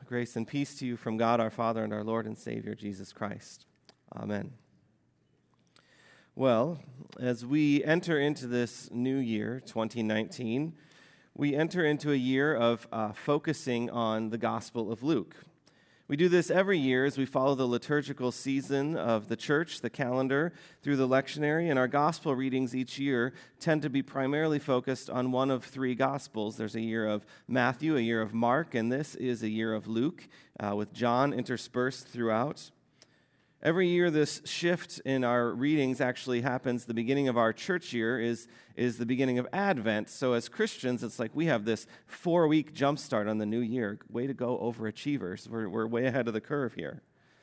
Grace and peace to you from God our Father and our Lord and Savior, Jesus Christ. Amen. Well, as we enter into this new year, 2019, we enter into a year of focusing on the Gospel of Luke. We do this every year as we follow the liturgical season of the church, the calendar, through the lectionary, and our gospel readings each year tend to be primarily focused on one of three gospels. There's a year of Matthew, a year of Mark, and this is a year of Luke, with John interspersed throughout. Every year, this shift in our readings actually happens. The beginning of our church year is the beginning of Advent. So as Christians, it's like we have this 4-week jump start on the new year. Way to go, overachievers. We're way ahead of the curve here.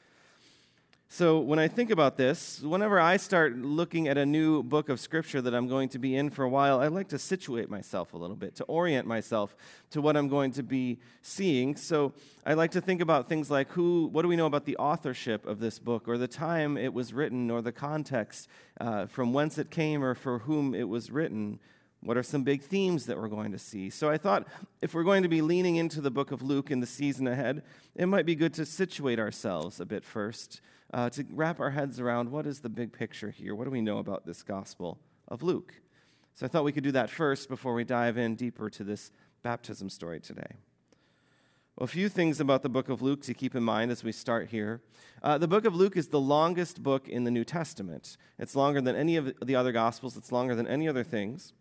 So when I think about this, whenever I start looking at a new book of Scripture that I'm going to be in for a while, I like to situate myself a little bit, to orient myself to what I'm going to be seeing. So I like to think about things like what do we know about the authorship of this book, or the time it was written, or the context from whence it came, or for whom it was written. What are some big themes that we're going to see? So I thought if we're going to be leaning into the book of Luke in the season ahead, it might be good to situate ourselves a bit first, to wrap our heads around what is the big picture here? What do we know about this Gospel of Luke? So I thought we could do that first before we dive in deeper to this baptism story today. Well, a few things about the book of Luke to keep in mind as we start here. The book of Luke is the longest book in the New Testament. It's longer than any of the other Gospels. It's longer than any other things.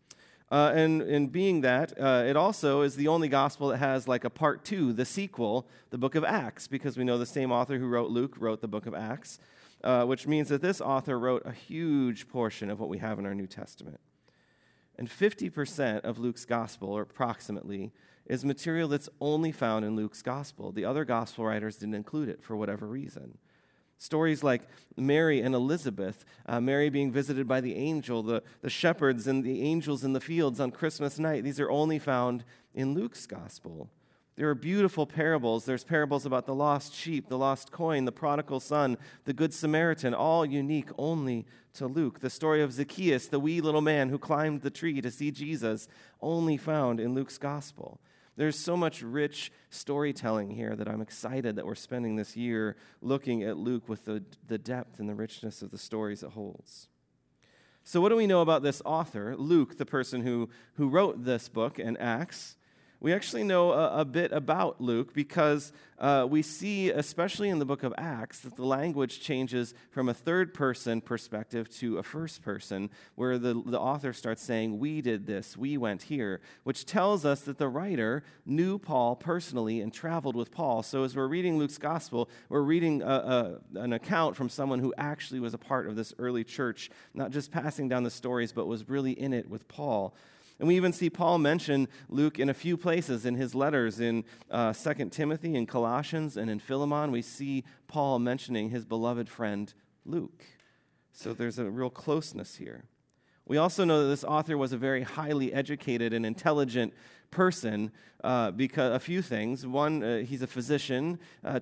And being that, it also is the only gospel that has like a part 2, the sequel, the book of Acts, because we know the same author who wrote Luke wrote the book of Acts, which means that this author wrote a huge portion of what we have in our New Testament. And 50% of Luke's gospel, or approximately, is material that's only found in Luke's gospel. The other gospel writers didn't include it for whatever reason. Stories like Mary and Elizabeth, Mary being visited by the angel, the shepherds and the angels in the fields on Christmas night, these are only found in Luke's gospel. There are beautiful parables. There's parables about the lost sheep, the lost coin, the prodigal son, the good Samaritan, all unique only to Luke. The story of Zacchaeus, the wee little man who climbed the tree to see Jesus, only found in Luke's gospel. There's so much rich storytelling here that I'm excited that we're spending this year looking at Luke with the depth and the richness of the stories it holds. So what do we know about this author, Luke, the person who wrote this book in Acts? We actually know a bit about Luke because we see, especially in the book of Acts, that the language changes from a third-person perspective to a first-person, where the author starts saying, we did this, we went here, which tells us that the writer knew Paul personally and traveled with Paul. So as we're reading Luke's gospel, we're reading an account from someone who actually was a part of this early church, not just passing down the stories, but was really in it with Paul. And we even see Paul mention Luke in a few places in his letters. In 2 Timothy, in Colossians, and in Philemon, we see Paul mentioning his beloved friend Luke. So there's a real closeness here. We also know that this author was a very highly educated and intelligent person because a few things. One, he's a physician.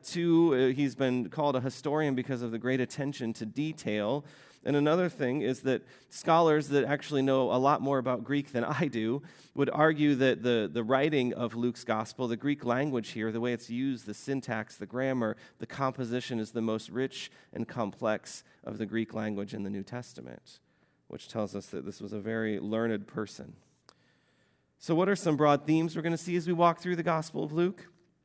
Two, he's been called a historian because of the great attention to detail. And another thing is that scholars that actually know a lot more about Greek than I do would argue that the writing of Luke's gospel, the Greek language here, the way it's used, the syntax, the grammar, the composition is the most rich and complex of the Greek language in the New Testament, which tells us that this was a very learned person. So what are some broad themes we're going to see as we walk through the Gospel of Luke?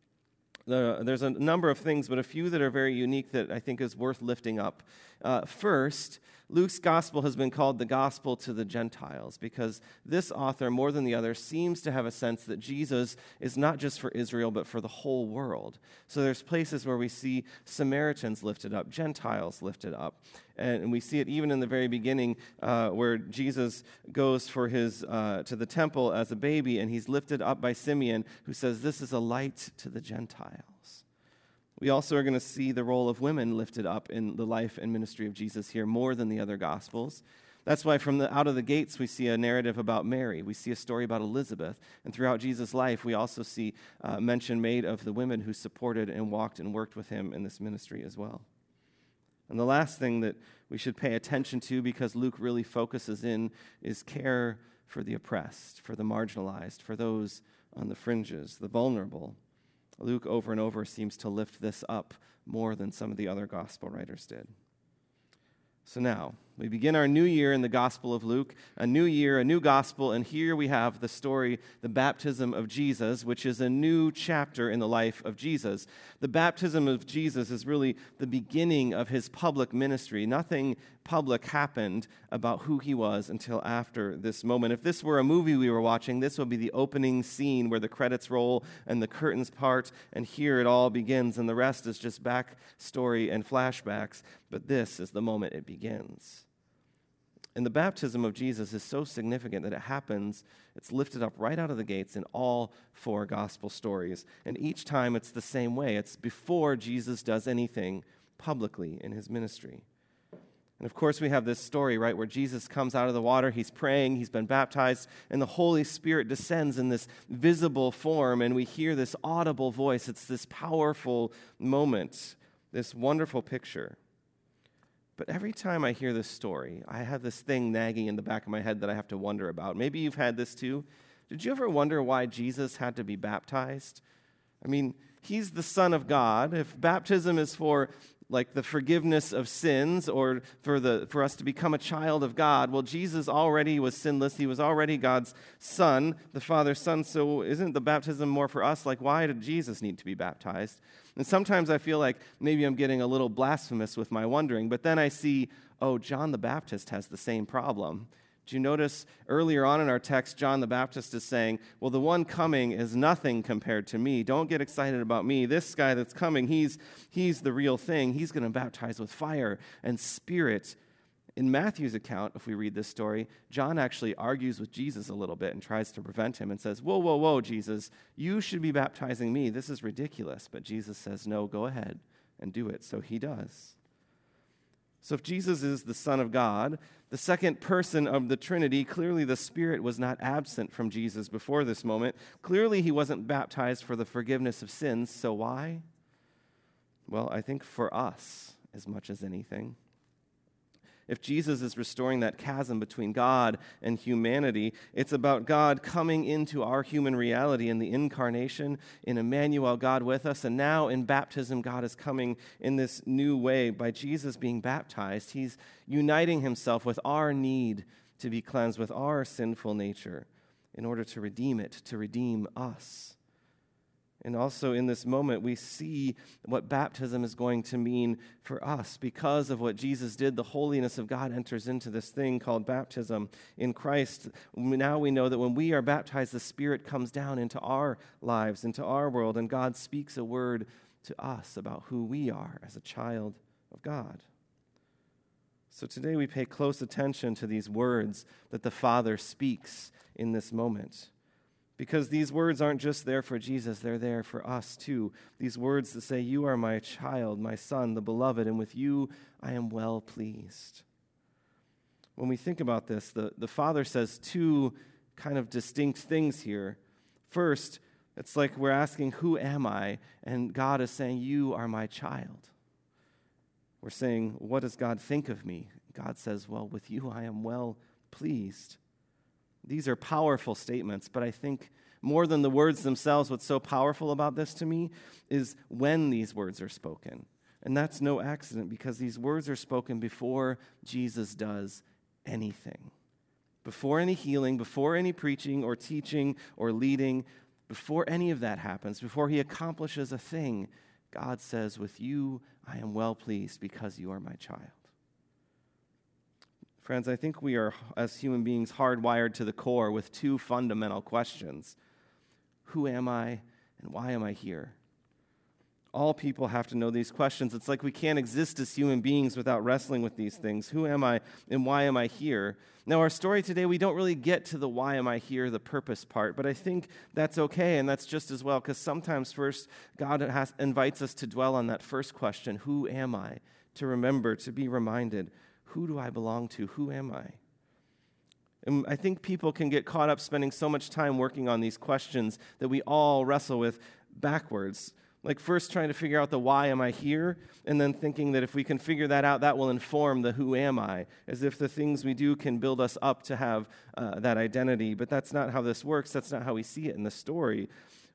There's a number of things, but a few that are very unique that I think is worth lifting up. First, Luke's gospel has been called the gospel to the Gentiles because this author, more than the others, seems to have a sense that Jesus is not just for Israel, but for the whole world. So there's places where we see Samaritans lifted up, Gentiles lifted up. And we see it even in the very beginning where Jesus goes for to the temple as a baby, and he's lifted up by Simeon, who says, this is a light to the Gentiles. We also are going to see the role of women lifted up in the life and ministry of Jesus here more than the other Gospels. That's why out of the gates we see a narrative about Mary. We see a story about Elizabeth. And throughout Jesus' life, we also see mention made of the women who supported and walked and worked with him in this ministry as well. And the last thing that we should pay attention to, because Luke really focuses in, is care for the oppressed, for the marginalized, for those on the fringes, the vulnerable. Luke over and over seems to lift this up more than some of the other gospel writers did. So now, we begin our new year in the Gospel of Luke, a new year, a new gospel, and here we have the story, the baptism of Jesus, which is a new chapter in the life of Jesus. The baptism of Jesus is really the beginning of his public ministry. Nothing public happened about who he was until after this moment. If this were a movie we were watching, this would be the opening scene where the credits roll and the curtains part, and here it all begins, and the rest is just backstory and flashbacks, but this is the moment it begins. And the baptism of Jesus is so significant that it happens, it's lifted up right out of the gates in all four gospel stories. And each time it's the same way. It's before Jesus does anything publicly in his ministry. And of course we have this story, right, where Jesus comes out of the water, he's praying, he's been baptized, and the Holy Spirit descends in this visible form, and we hear this audible voice. It's this powerful moment, this wonderful picture. But every time I hear this story, I have this thing nagging in the back of my head that I have to wonder about. Maybe you've had this too. Did you ever wonder why Jesus had to be baptized? I mean, he's the Son of God. If baptism is for like the forgiveness of sins or for us to become a child of God, well, Jesus already was sinless. He was already God's Son, the Father's Son. So isn't the baptism more for us? Like, why did Jesus need to be baptized? And sometimes I feel like maybe I'm getting a little blasphemous with my wondering, but then I see, oh, John the Baptist has the same problem. Do you notice earlier on in our text, John the Baptist is saying, well, the one coming is nothing compared to me. Don't get excited about me. This guy that's coming, he's the real thing. He's going to baptize with fire and spirit. In Matthew's account, if we read this story, John actually argues with Jesus a little bit and tries to prevent him and says, whoa, Jesus, you should be baptizing me. This is ridiculous. But Jesus says, no, go ahead and do it. So he does. So if Jesus is the Son of God, the second person of the Trinity, clearly the Spirit was not absent from Jesus before this moment. Clearly he wasn't baptized for the forgiveness of sins. So why? Well, I think for us as much as anything. If Jesus is restoring that chasm between God and humanity, it's about God coming into our human reality in the incarnation, in Emmanuel, God with us, and now in baptism, God is coming in this new way. By Jesus being baptized, he's uniting himself with our need to be cleansed, with our sinful nature, in order to redeem it, to redeem us. And also in this moment, we see what baptism is going to mean for us. Because of what Jesus did, the holiness of God enters into this thing called baptism in Christ. Now we know that when we are baptized, the Spirit comes down into our lives, into our world, and God speaks a word to us about who we are as a child of God. So today we pay close attention to these words that the Father speaks in this moment. Because these words aren't just there for Jesus, they're there for us too. These words that say, you are my child, my son, the beloved, and with you I am well pleased. When we think about this, the Father says two kind of distinct things here. First, it's like we're asking, who am I? And God is saying, you are my child. We're saying, what does God think of me? God says, well, with you I am well pleased. These are powerful statements, but I think more than the words themselves, what's so powerful about this to me is when these words are spoken. And that's no accident, because these words are spoken before Jesus does anything. Before any healing, before any preaching or teaching or leading, before any of that happens, before he accomplishes a thing, God says, with you I am well pleased because you are my child. Friends, I think we are, as human beings, hardwired to the core with two fundamental questions. Who am I, and why am I here? All people have to know these questions. It's like we can't exist as human beings without wrestling with these things. Who am I, and why am I here? Now, our story today, we don't really get to the why am I here, the purpose part, but I think that's okay, and that's just as well, because sometimes first, God invites us to dwell on that first question, who am I? To remember, to be reminded, who do I belong to? Who am I? And I think people can get caught up spending so much time working on these questions that we all wrestle with backwards. Like first trying to figure out the why am I here, and then thinking that if we can figure that out, that will inform the who am I, as if the things we do can build us up to have that identity. But that's not how this works. That's not how we see it in the story.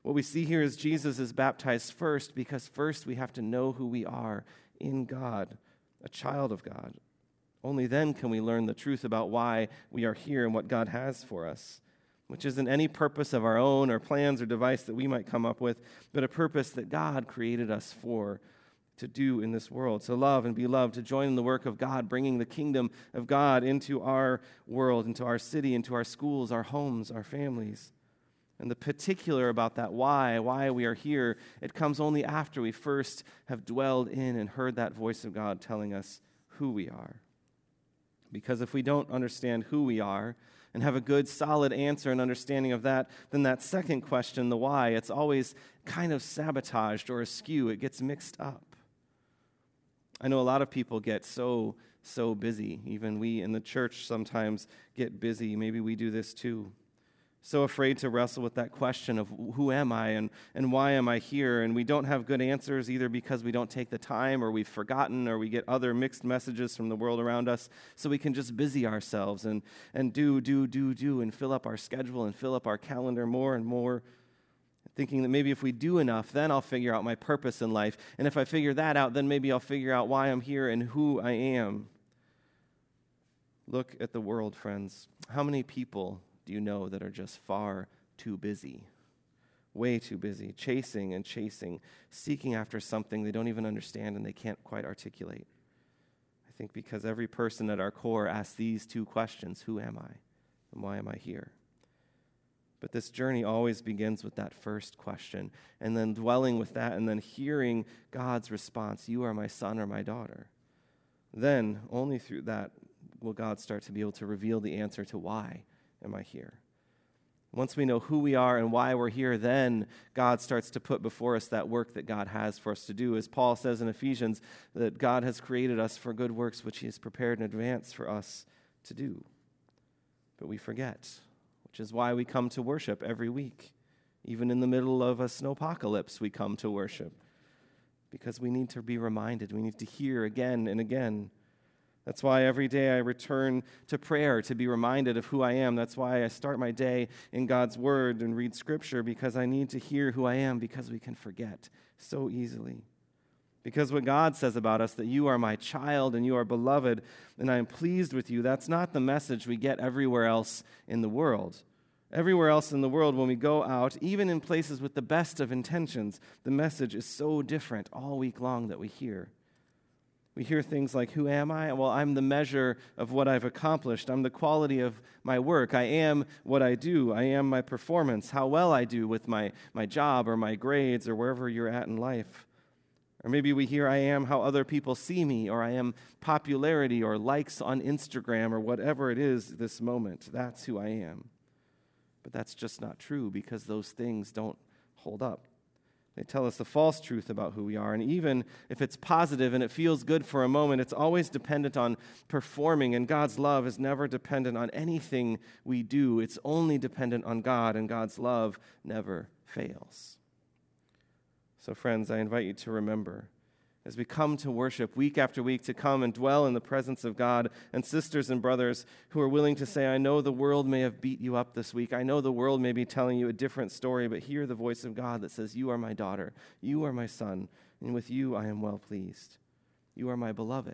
What we see here is Jesus is baptized first because first we have to know who we are in God, a child of God. Only then can we learn the truth about why we are here and what God has for us, which isn't any purpose of our own or plans or device that we might come up with, but a purpose that God created us for, to do in this world, to love and be loved, to join in the work of God, bringing the kingdom of God into our world, into our city, into our schools, our homes, our families. And the particular about that why we are here, it comes only after we first have dwelled in and heard that voice of God telling us who we are. Because if we don't understand who we are and have a good, solid answer and understanding of that, then that second question, the why, it's always kind of sabotaged or askew. It gets mixed up. I know a lot of people get so busy. Even we in the church sometimes get busy. Maybe we do this too. So afraid to wrestle with that question of who am I and why am I here? And we don't have good answers either because we don't take the time or we've forgotten or we get other mixed messages from the world around us. So we can just busy ourselves and do and fill up our schedule and fill up our calendar more and more, thinking that maybe if we do enough, then I'll figure out my purpose in life. And if I figure that out, then maybe I'll figure out why I'm here and who I am. Look at the world, friends. How many people do you know that are just far too busy, way too busy, chasing and chasing, seeking after something they don't even understand and they can't quite articulate? I think because every person at our core asks these two questions: who am I and why am I here? But this journey always begins with that first question, and then dwelling with that, and then hearing God's response: you are my son or my daughter. Then, only through that will God start to be able to reveal the answer to why am I here. Once we know who we are and why we're here, then God starts to put before us that work that God has for us to do. As Paul says in Ephesians, that God has created us for good works which he has prepared in advance for us to do. But we forget, which is why we come to worship every week. Even in the middle of a snowpocalypse, we come to worship because we need to be reminded. We need to hear again and again. That's why every day I return to prayer to be reminded of who I am. That's why I start my day in God's Word and read Scripture, because I need to hear who I am, because we can forget so easily. Because what God says about us, that you are my child and you are beloved and I am pleased with you, that's not the message we get everywhere else in the world. Everywhere else in the world, when we go out, even in places with the best of intentions, the message is so different all week long that we hear. We hear things like, who am I? Well, I'm the measure of what I've accomplished. I'm the quality of my work. I am what I do. I am my performance, how well I do with my job or my grades or wherever you're at in life. Or maybe we hear, I am how other people see me, or I am popularity or likes on Instagram or whatever it is this moment. That's who I am. But that's just not true, because those things don't hold up. They tell us the false truth about who we are. And even if it's positive and it feels good for a moment, it's always dependent on performing. And God's love is never dependent on anything we do. It's only dependent on God, and God's love never fails. So friends, I invite you to remember, as we come to worship week after week, to come and dwell in the presence of God, and sisters and brothers who are willing to say, I know the world may have beat you up this week. I know the world may be telling you a different story, but hear the voice of God that says, you are my daughter, you are my son, and with you I am well pleased. You are my beloved.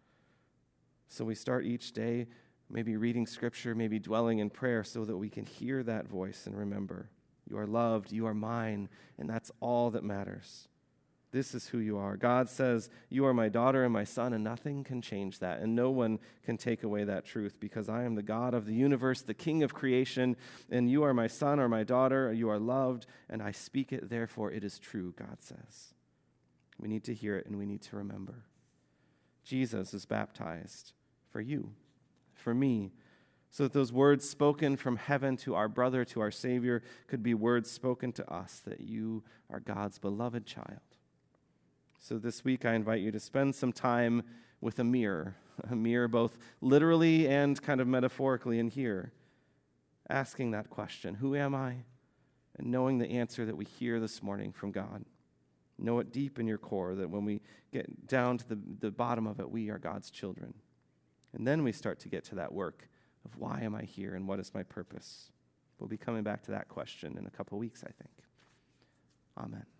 So we start each day maybe reading Scripture, maybe dwelling in prayer, so that we can hear that voice and remember, you are loved, you are mine, and that's all that matters. This is who you are. God says, you are my daughter and my son, and nothing can change that, and no one can take away that truth, because I am the God of the universe, the King of creation, and you are my son or my daughter, you are loved, and I speak it, therefore it is true, God says. We need to hear it, and we need to remember. Jesus is baptized for you, for me, so that those words spoken from heaven to our brother, to our Savior, could be words spoken to us, that you are God's beloved child. So this week I invite you to spend some time with a mirror both literally and kind of metaphorically in here, asking that question, who am I? And knowing the answer that we hear this morning from God. Know it deep in your core, that when we get down to the bottom of it, we are God's children. And then we start to get to that work of why am I here and what is my purpose? We'll be coming back to that question in a couple weeks, I think. Amen.